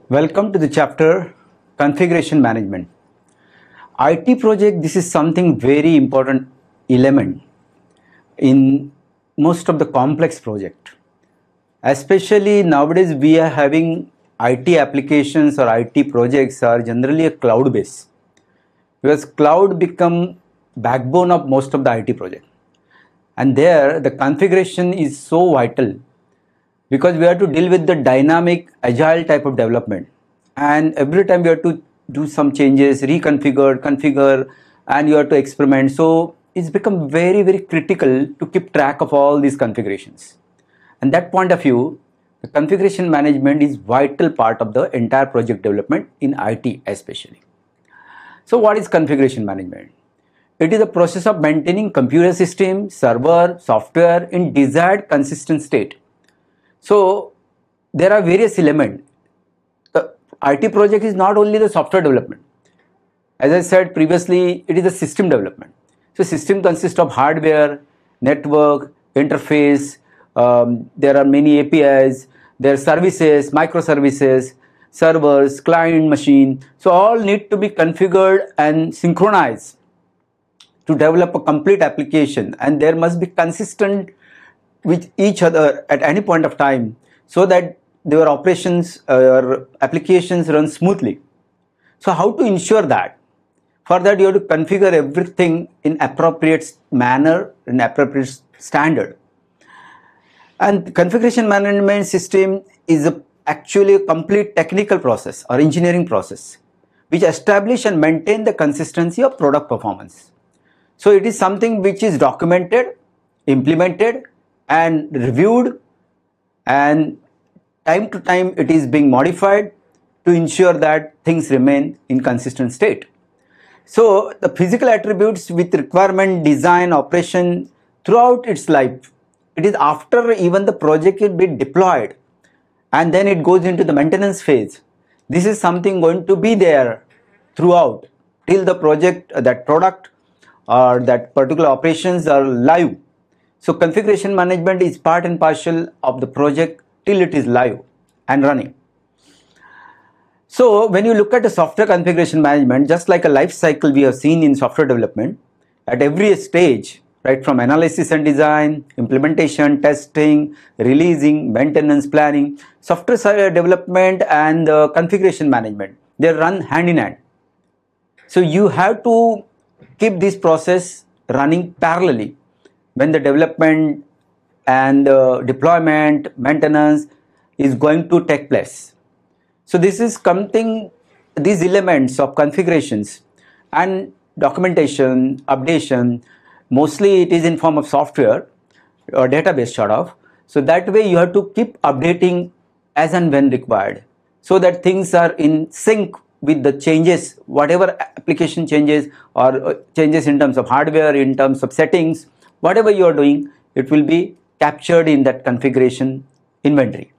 Welcome to the chapter Configuration Management. IT project, this is something very important element in most of the complex project. Especially nowadays we are having IT applications or IT projects are generally a cloud based, because cloud become backbone of most of the IT project. And there the configuration is so vital, because we have to deal with the dynamic agile type of development, and every time we have to do some changes, configure, and you have to experiment. So it's become very critical to keep track of all these configurations. And that point of view, the configuration management is vital part of the entire project development in IT especially. So what is configuration management? It is a process of maintaining computer system, server, software in desired consistent state. So there are various elements. The IT project is not only the software development. As I said previously, it is a system development. So system consists of hardware, network, interface. There are many APIs. There are services, microservices, servers, client, machine. So all need to be configured and synchronized to develop a complete application, and there must be consistent with each other at any point of time, so that their operations or applications run smoothly. So how to ensure that? For that you have to configure everything in appropriate manner, in appropriate standard. And configuration management system is actually a complete technical process or engineering process which establish and maintain the consistency of product performance. So it is something which is documented, implemented, and reviewed, and time to time it is being modified to ensure that things remain in consistent state. So the physical attributes with requirement, design, operation throughout its life, it is after even the project is being deployed, and then it goes into the maintenance phase. This is something going to be there throughout till the project, that product or that particular operations are live. So configuration management is part and parcel of the project till it is live and running. So when you look at the software configuration management, just like a life cycle we have seen in software development, at every stage, right from analysis and design, implementation, testing, releasing, maintenance, planning, software development and configuration management, they run hand in hand. So you have to keep this process running parallelly when the development and deployment, maintenance is going to take place. So this is something, these elements of configurations and documentation, updation, mostly it is in form of software or database sort of. So that way you have to keep updating as and when required, so that things are in sync with the changes, whatever application changes or changes in terms of hardware, in terms of settings, whatever you are doing, it will be captured in that configuration inventory.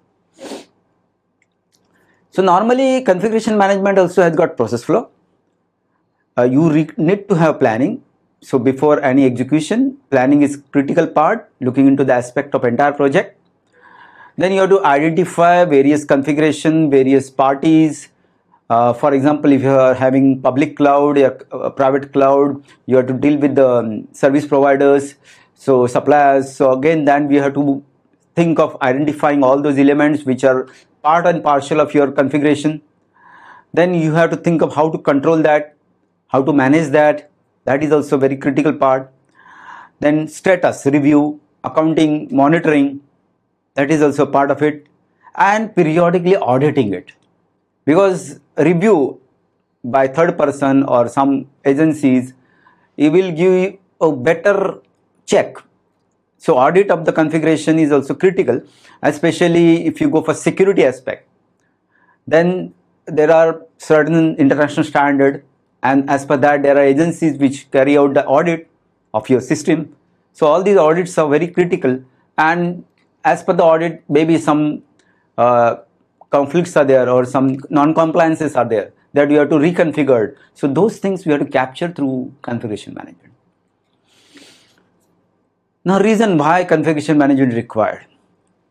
So normally configuration management also has got process flow. You need to have planning. So before any execution, planning is critical part, looking into the aspect of entire project. Then you have to identify various configuration, various parties. For example, if you are having public cloud or private cloud, you have to deal with the service providers, so suppliers. So again, then we have to think of identifying all those elements which are part and parcel of your configuration. Then you have to think of how to control that, how to manage that. That is also very critical part. Then status review, accounting, monitoring, that is also part of it, and periodically auditing it, because review by third person or some agencies, it will give you a better check. So audit of the configuration is also critical, especially if you go for security aspect. Then there are certain international standard, and as per that there are agencies which carry out the audit of your system. So all these audits are very critical, and as per the audit, maybe some conflicts are there or some non-compliances are there that you have to reconfigure. So those things we have to capture through configuration management. Now reason why configuration management is required.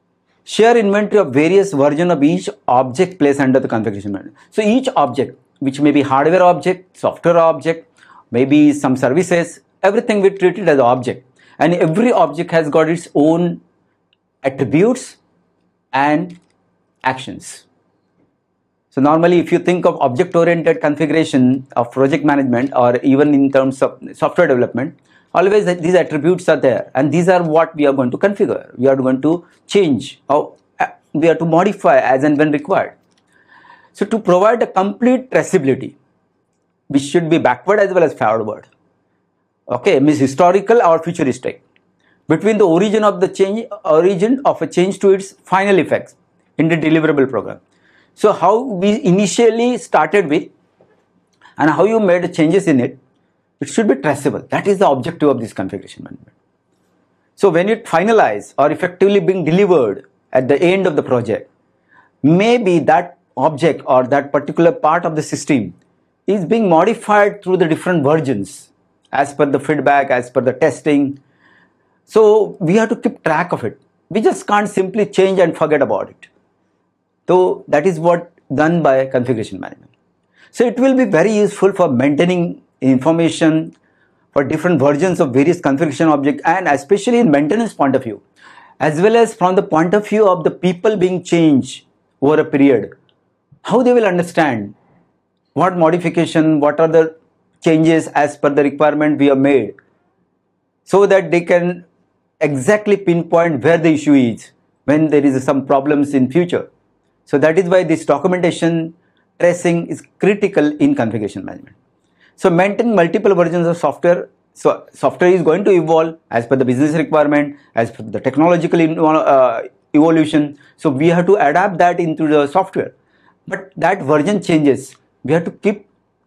share inventory of various versions of each object placed under the configuration manager. So each object, which may be hardware object, software object, maybe some services, everything we treat it as an object. And every object has got its own attributes and actions. So normally if you think of object-oriented configuration of project management, or even in terms of software development, always these attributes are there, and these are what we are going to configure. We are going to change, or we are to modify as and when required. So to provide a complete traceability, which should be backward as well as forward, okay, means historical or futuristic, between the origin of a change to its final effects in the deliverable program. So how we initially started with and how you made changes in it, it should be traceable. That is the objective of this configuration management. So when it finalized or effectively being delivered at the end of the project, maybe that object or that particular part of the system is being modified through the different versions as per the feedback, as per the testing. So we have to keep track of it. We just can't simply change and forget about it. So that is what done by configuration management. So it will be very useful for maintaining information for different versions of various configuration objects, and especially in maintenance point of view, as well as from the point of view of the people being changed over a period, how they will understand what modification, what are the changes as per the requirement we have made, so that they can exactly pinpoint where the issue is when there is some problems in future. So that is why this documentation tracing is critical in configuration management. So maintain multiple versions of software. So software is going to evolve as per the business requirement, as per the technological evolution. So we have to adapt that into the software. But that version changes, we have to keep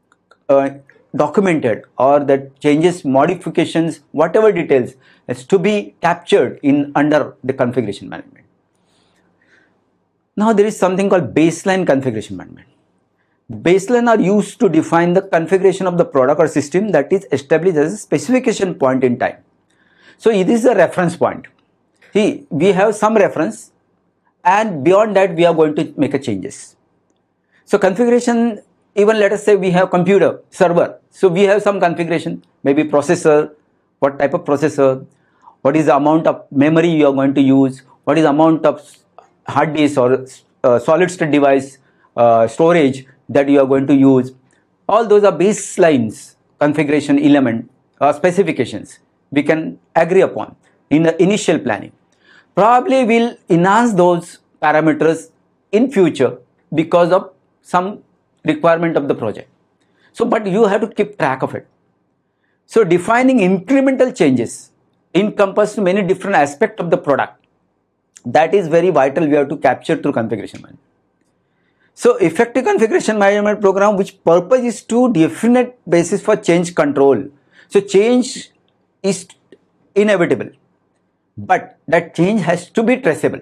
documented, or that changes, modifications, whatever details has to be captured in under the configuration management. Now there is something called baseline configuration management. Baseline are used to define the configuration of the product or system that is established as a specification point in time. So it is a reference point. See, we have some reference, and beyond that we are going to make a changes. So configuration, even let us say we have computer, server. So we have some configuration, maybe processor, what type of processor, what is the amount of memory you are going to use, what is the amount of hard disk or solid state device storage that you are going to use. All those are baselines, configuration element or specifications we can agree upon in the initial planning. Probably we'll enhance those parameters in future because of some requirement of the project. So, but you have to keep track of it. So defining incremental changes encompass many different aspects of the product. That is very vital, we have to capture through configuration management. So effective configuration management program, which purpose is to definite basis for change control. So change is inevitable, but that change has to be traceable.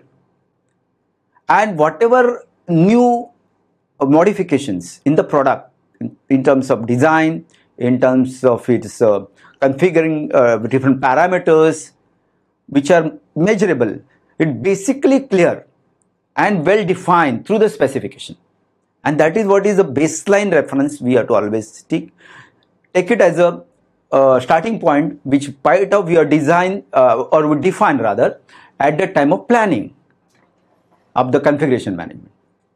And whatever new modifications in the product, in terms of design, in terms of its configuring different parameters which are measurable, it basically clear and well defined through the specification. And that is what is the baseline reference we have to always take it as a starting point, which part of your design or would define rather at the time of planning of the configuration management.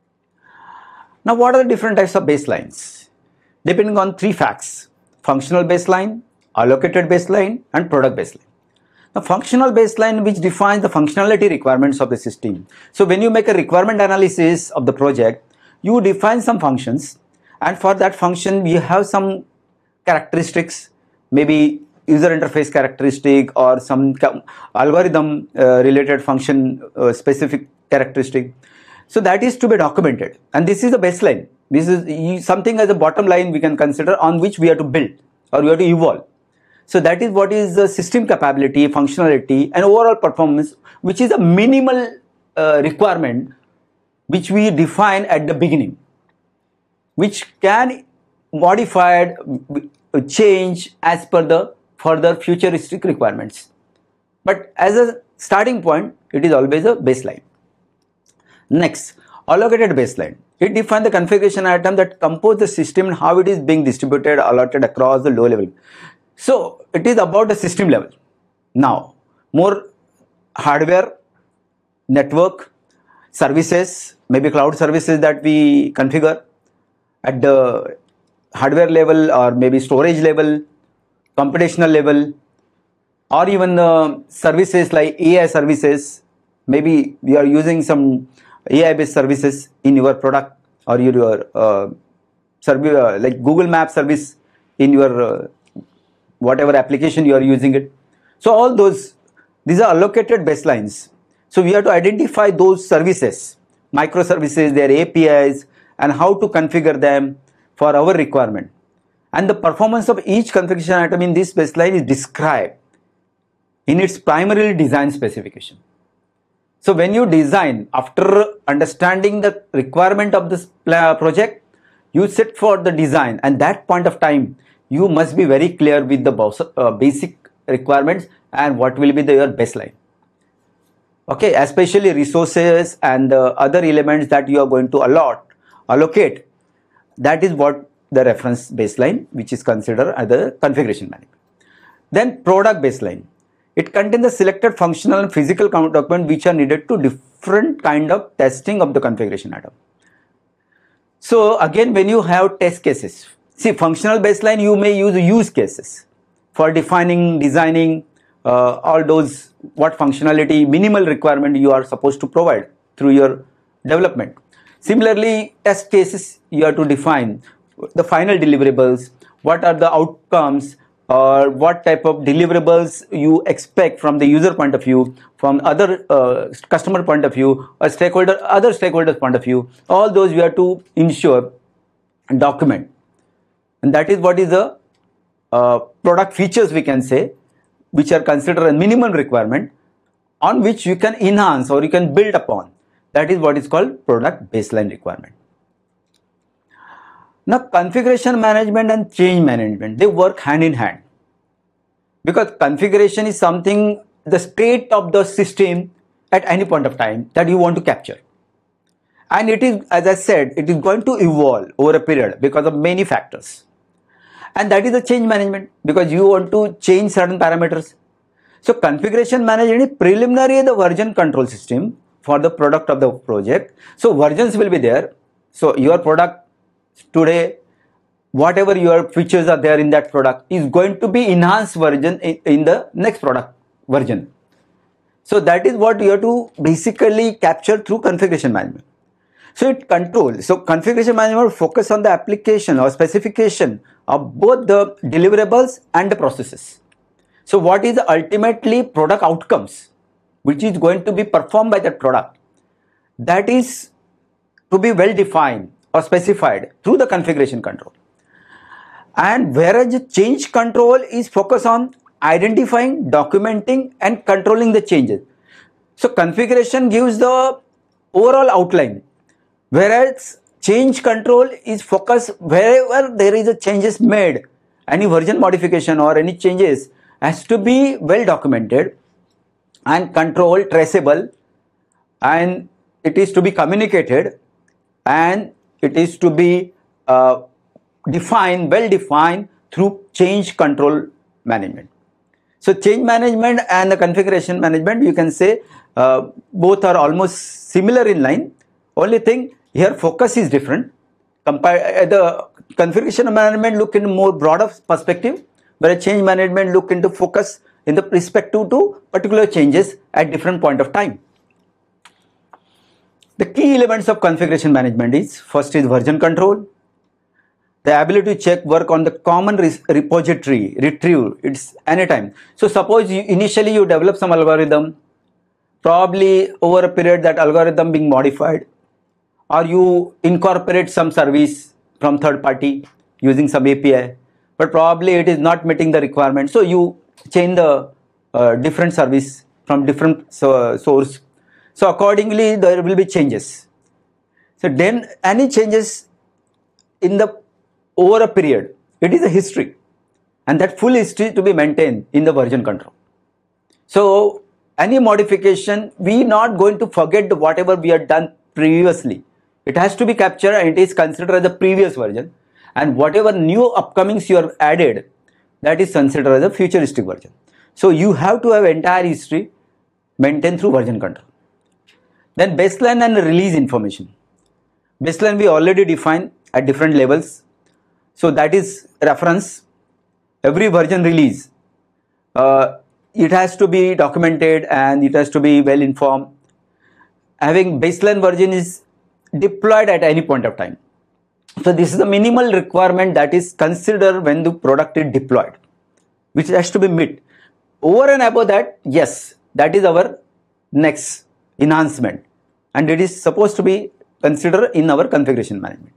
Now what are the different types of baselines? Depending on three facts: functional baseline, allocated baseline, and product baseline. The functional baseline, which defines the functionality requirements of the system. So when you make a requirement analysis of the project, you define some functions, and for that function you have some characteristics, maybe user interface characteristic or some algorithm related function specific characteristic. So that is to be documented, and this is the baseline. This is something as a bottom line we can consider on which we have to build or we have to evolve. So that is what is the system capability, functionality, and overall performance, which is a minimal requirement which we define at the beginning, which can modified, change as per the further futuristic requirements. But as a starting point, it is always a baseline. Next, allocated baseline. It defines the configuration item that compose the system and how it is being distributed, allotted across the low level. So it is about the system level. Now, more hardware, network, services, maybe cloud services that we configure at the hardware level, or maybe storage level, computational level, or even the services like AI services. Maybe you are using some AI based services in your product, or your service like Google Map service in your whatever application you are using it. So all these are allocated baselines. So we have to identify those services, microservices, their APIs, and how to configure them for our requirement. And the performance of each configuration item in this baseline is described in its primarily design specification. So when you design, after understanding the requirement of this project, you set for the design, and that point of time you must be very clear with the basic requirements and what will be your baseline. Okay, especially resources and other elements that you are going to allocate. That is what the reference baseline, which is considered as the configuration management. Then product baseline. It contains the selected functional and physical document which are needed to different kind of testing of the configuration item. So again, when you have test cases, see, functional baseline, you may use cases for defining, designing all those what functionality, minimal requirement you are supposed to provide through your development. Similarly, test cases, you have to define the final deliverables, what are the outcomes, or what type of deliverables you expect from the user point of view, from other customer point of view, or other stakeholders point of view. All those we have to ensure and document. And that is what is the product features, we can say, which are considered a minimum requirement on which you can enhance or you can build upon. That is what is called product baseline requirement. Now, configuration management and change management, they work hand in hand, because configuration is something, the state of the system at any point of time that you want to capture. And it is, as I said, it is going to evolve over a period because of many factors. And that is the change management, because you want to change certain parameters. So configuration management is preliminary the version control system for the product of the project. So versions will be there. So your product today, whatever your features are there in that product is going to be enhanced version in the next product version. So that is what you have to basically capture through configuration management. So it controls. So configuration management focus on the application or specification of both the deliverables and the processes. So what is the ultimately product outcomes which is going to be performed by that product, that is to be well defined or specified through the configuration control. And whereas change control is focused on identifying, documenting and controlling the changes. So configuration gives the overall outline, whereas change control is focused wherever there is a changes made, any version modification or any changes has to be well documented and controlled, traceable, and it is to be communicated, and it is to be well defined through change control management. So change management and the configuration management, you can say both are almost similar in line. Only thing here, focus is different. The configuration management look in more broader perspective, whereas change management look into focus in the perspective to particular changes at different point of time. The key elements of configuration management is, first is version control, the ability to check work on the common repository, retrieve it's anytime. So suppose initially you develop some algorithm, probably over a period that algorithm being modified, or you incorporate some service from third party using some API, but probably it is not meeting the requirement. So you change the different service from different source. So accordingly there will be changes. So then any changes in the over a period, it is a history, and that full history to be maintained in the version control. So any modification, we not going to forget whatever we have done previously. It has to be captured and it is considered as the previous version, and whatever new upcomings you have added, that is considered as a futuristic version. So you have to have entire history maintained through version control. Then baseline and release information. Baseline we already defined at different levels. So that is reference. Every version release, it has to be documented and it has to be well informed. Having baseline version is deployed at any point of time. So this is the minimal requirement that is considered when the product is deployed, which has to be met. Over and above that, yes, that is our next enhancement, and it is supposed to be considered in our configuration management.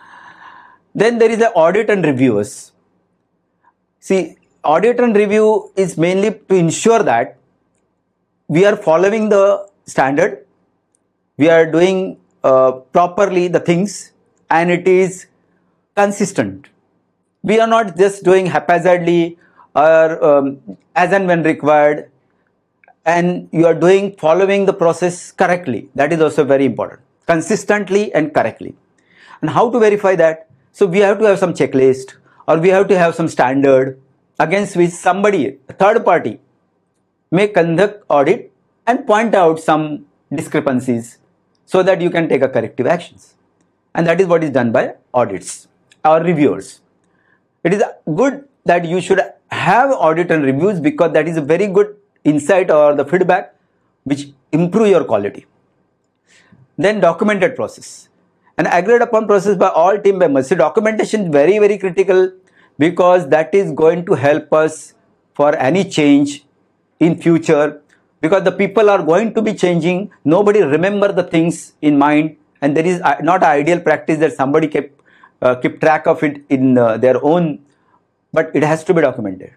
Then there is the audit and reviewers. See, audit and review is mainly to ensure that we are following the standard, we are doing properly the things, and it is consistent. We are not just doing haphazardly or as and when required, and you are following the process correctly. That is also very important. Consistently and correctly. And how to verify that? So we have to have some checklist, or we have to have some standard against which somebody, a third party, may conduct audit and point out some discrepancies so that you can take a corrective actions. And that is what is done by audits or reviewers. It is good that you should have audit and reviews, because that is a very good insight or the feedback which improve your quality. Then documented process. An agreed upon process by all team members. So documentation is very, very critical, because that is going to help us for any change in future, because the people are going to be changing. Nobody remember the things in mind, and there is not an ideal practice that somebody keep track of it in their own, but it has to be documented.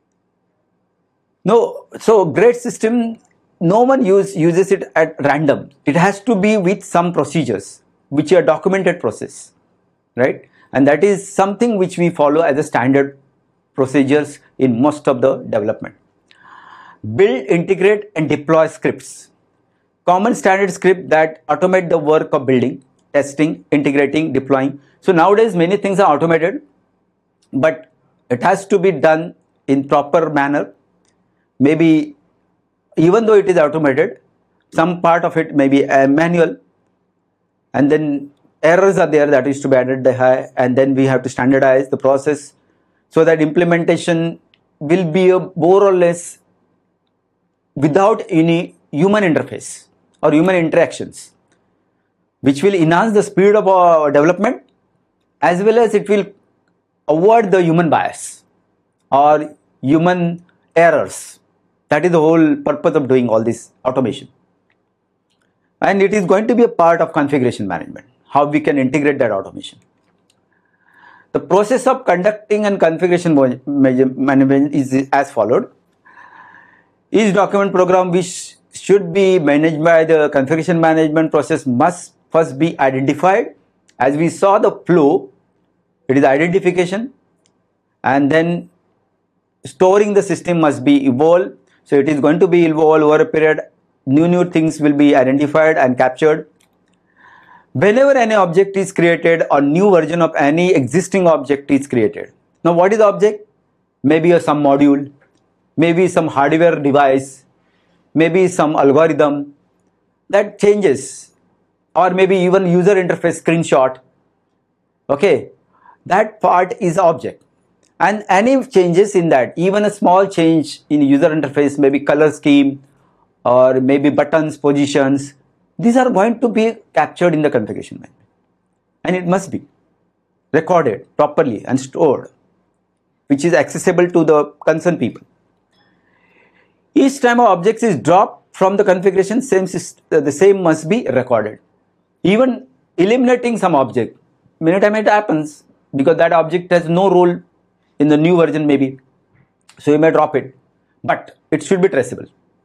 No, so great system, no one uses it at random. It has to be with some procedures, which are documented process, right? And that is something which we follow as a standard procedures in most of the development. Build, integrate and deploy scripts. Common standard script that automate the work of building, testing, integrating, deploying. So nowadays many things are automated, but it has to be done in proper manner. Maybe even though it is automated, some part of it may be manual, and then errors are there that is to be identified, and then we have to standardize the process so that implementation will be more or less without any human interface or human interactions, which will enhance the speed of our development, as well as it will avoid the human bias or human errors. That is the whole purpose of doing all this automation. And it is going to be a part of configuration management, how we can integrate that automation. The process of conducting and configuration management is as followed. Each document program which should be managed by the configuration management process must first be identified. As we saw the flow, it is identification, and then storing the system must be evolved. So it is going to be evolved over a period. New things will be identified and captured. Whenever any object is created or new version of any existing object is created. Now what is the object? Maybe some module, maybe some hardware device, maybe some algorithm that changes, or maybe even user interface screenshot. Okay, that part is object. And any changes in that, even a small change in user interface, maybe color scheme or maybe buttons, positions, these are going to be captured in the configuration management, and it must be recorded properly and stored, which is accessible to the concerned people. Each time an object is dropped from the configuration, the same must be recorded. Even eliminating some object, many times it happens because that object has no role in the new version maybe, so you may drop it, but it should be traceable.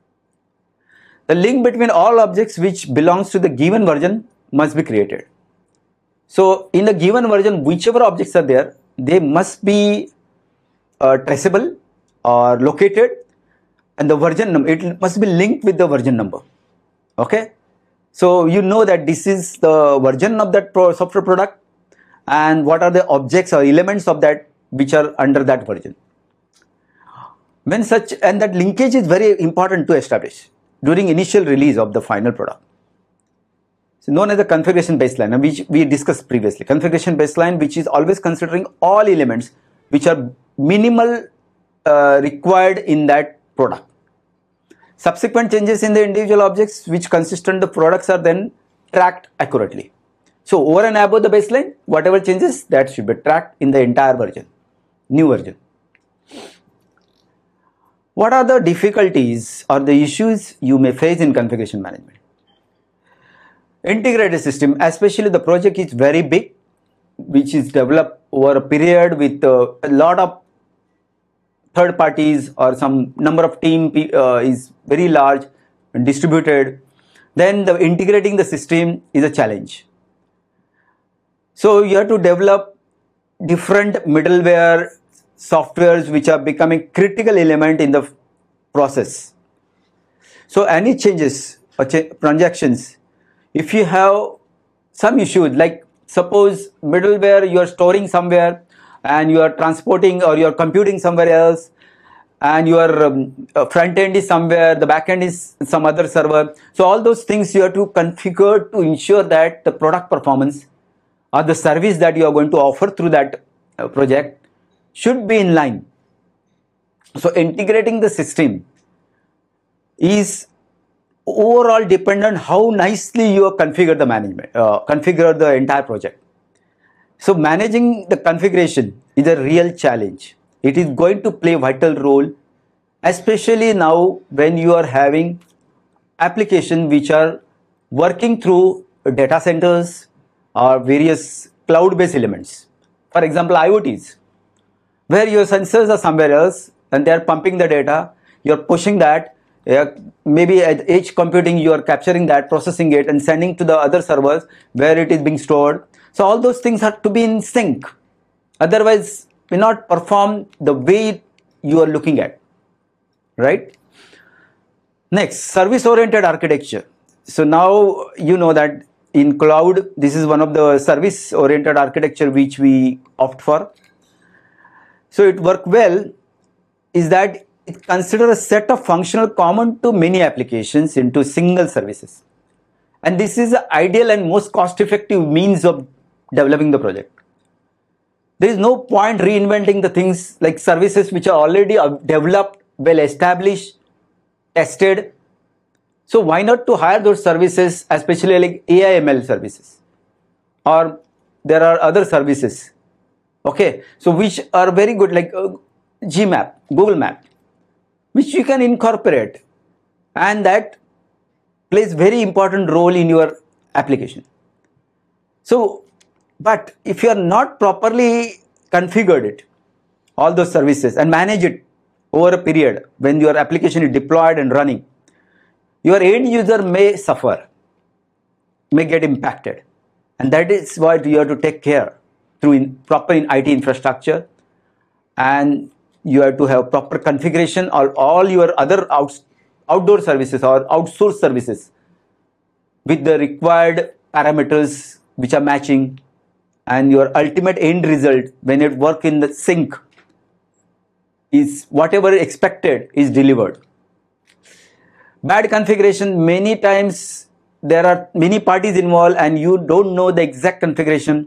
The link between all objects which belongs to the given version must be created. So in the given version, whichever objects are there, they must be traceable or located, and the version number, it must be linked with the version number. Okay, So you know that this is the version of that software product and what are the objects or elements of that which are under that version. When such, and that linkage is very important to establish during initial release of the final product. So known as the configuration baseline, which we discussed previously. Configuration baseline, which is always considering all elements which are minimal required in that product. Subsequent changes in the individual objects which consistent the products are then tracked accurately. So over and above the baseline, whatever changes that should be tracked in the entire version, new version. What are the difficulties or the issues you may face in configuration management? Integrated system, especially the project is very big, which is developed over a period with a lot of third parties or some number of team is very large and distributed. Then the integrating the system is a challenge. So you have to develop different middleware softwares which are becoming critical element in the process. So any changes or transactions, if you have some issues, like suppose middleware you are storing somewhere and you are transporting or you are computing somewhere else, and your front end is somewhere, the back end is some other server. So all those things you have to configure to ensure that the product performance or the service that you are going to offer through that project should be in line. So integrating the system is overall dependent how nicely you configure the management, configure the entire project. So managing the configuration is a real challenge. It is going to play a vital role, especially now when you are having applications which are working through data centers or various cloud-based elements. For example, IoTs, where your sensors are somewhere else and they are pumping the data, you are pushing that, maybe at edge computing you are capturing that, processing it and sending to the other servers where it is being stored. So all those things have to be in sync. Otherwise, will not perform the way you are looking at, right? Next, service-oriented architecture. So now you know that in cloud, this is one of the service-oriented architecture which we opt for. So it works well is that it considers a set of functional common to many applications into single services. And this is the ideal and most cost-effective means of developing the project. There is no point reinventing the things like services which are already developed, well established, tested. So why not to hire those services, especially like AI ML services, or there are other services, okay, so which are very good, like Gmap, Google Map, which you can incorporate, and that plays very important role in your application. So, but if you are not properly configured it, all those services and manage it over a period when your application is deployed and running, your end user may suffer, may get impacted, and that is what you have to take care through proper IT infrastructure, and you have to have proper configuration or all your other outdoor services or outsourced services with the required parameters which are matching, and your ultimate end result when it works in the sync is whatever expected is delivered. Bad configuration, many times there are many parties involved and you don't know the exact configuration,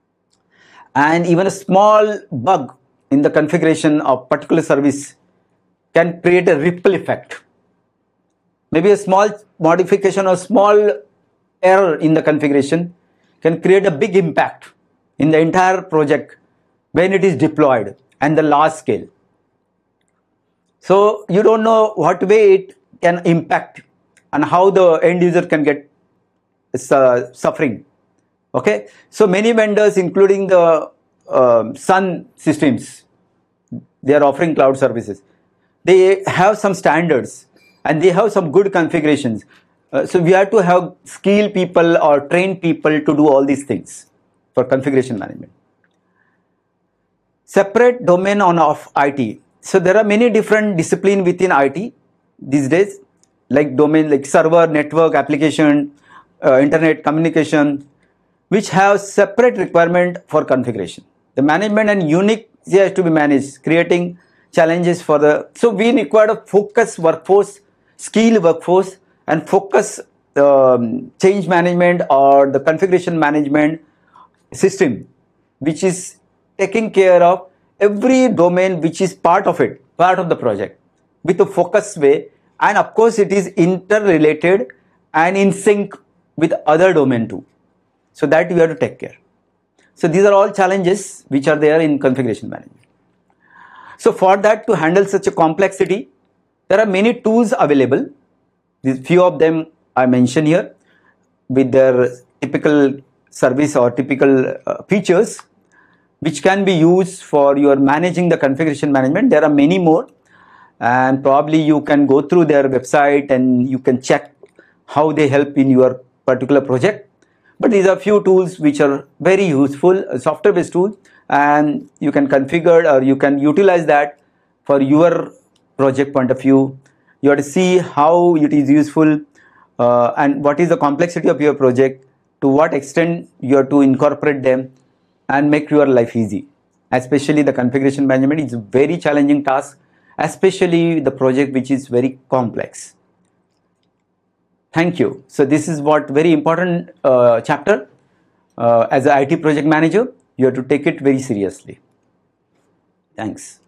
and even a small bug in the configuration of particular service can create a ripple effect. Maybe a small modification or small error in the configuration can create a big impact in the entire project when it is deployed and the large scale. So you don't know what way it can impact and how the end user can get suffering. Okay, so many vendors, including the Sun Systems, they are offering cloud services. They have some standards and they have some good configurations. So we have to have skilled people or trained people to do all these things for configuration management. Separate domain on of IT. So there are many different disciplines within IT these days, like domain like server, network, application, internet communication, which have separate requirement for configuration. The management and unique has to be managed, creating challenges for the. So we require a focused workforce, skilled workforce, and focus change management or the configuration management system, which is taking care of every domain which is part of it, part of the project, with a focused way, and of course it is interrelated and in sync with other domain too. So that we have to take care. So these are all challenges which are there in configuration management. So for that, to handle such a complexity, there are many tools available. These few of them I mention here with their typical service or typical features which can be used for your managing the configuration management. There are many more, and probably you can go through their website and you can check how they help in your particular project. But these are few tools which are very useful, software based tools, and you can configure or you can utilize that for your project point of view. You have to see how it is useful and what is the complexity of your project, to what extent you have to incorporate them and make your life easy. Especially the configuration management is a very challenging task, especially the project which is very complex. Thank you. So this is what very important chapter. As an IT project manager, you have to take it very seriously. Thanks.